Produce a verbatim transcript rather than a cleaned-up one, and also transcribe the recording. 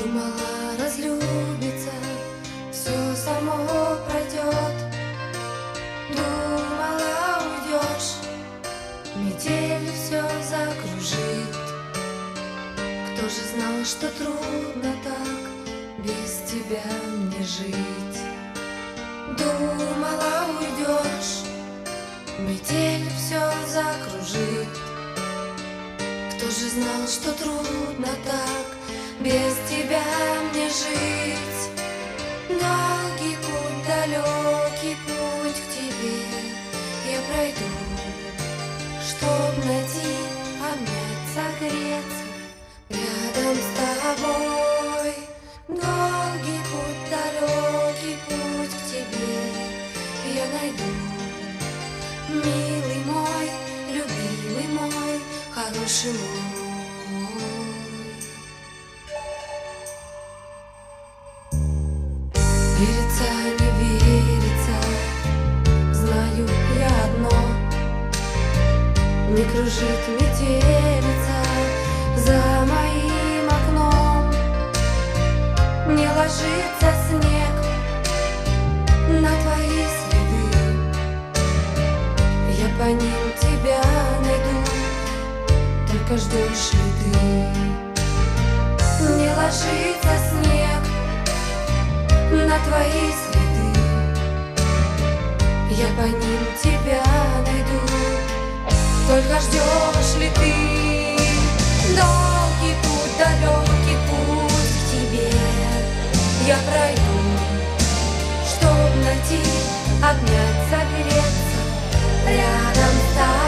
Думала, разлюбится, все само пройдет. Думала, уйдешь, метель все закружит. Кто же знал, что трудно так без тебя мне жить? Думала, уйдешь, метель все закружит. Кто же знал, что трудно так без тебя мне жить? Долгий путь, далекий путь к тебе я пройду, чтоб найти, обнять, согреться рядом с тобой. Долгий путь, далекий путь к тебе я найду. Милый мой, любимый мой, хороший мой. Верится, не верится, знаю я одно: не кружит метелица за моим окном, не ложится снег на твои следы. Я по ним тебя найду, только ждешь ли ты? Не ложится снег на твои следы, я по ним тебя найду, только ждешь ли ты? Долгий путь, далекий путь к тебе я пройду, чтоб найти, обнять, согреться рядом с тобой.